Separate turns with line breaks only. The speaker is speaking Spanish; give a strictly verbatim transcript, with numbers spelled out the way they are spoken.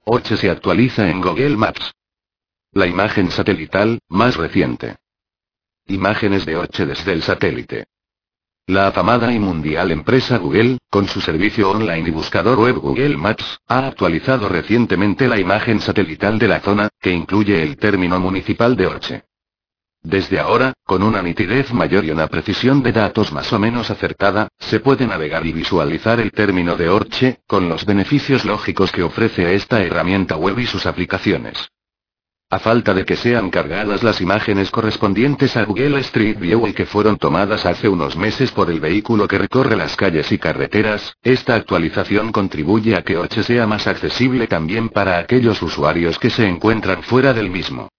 Orche se actualiza en Google Maps. La imagen satelital, más reciente. Imágenes de Orche desde el satélite. La afamada y mundial empresa Google, con su servicio online y buscador web Google Maps, ha actualizado recientemente la imagen satelital de la zona, que incluye el término municipal de Orche. Desde ahora, con una nitidez mayor y una precisión de datos más o menos acertada, se puede navegar y visualizar el término de Orche, con los beneficios lógicos que ofrece esta herramienta web y sus aplicaciones. A falta de que sean cargadas las imágenes correspondientes a Google Street View y que fueron tomadas hace unos meses por el vehículo que recorre las calles y carreteras, esta actualización contribuye a que Orche sea más accesible también para aquellos usuarios que se encuentran fuera del mismo.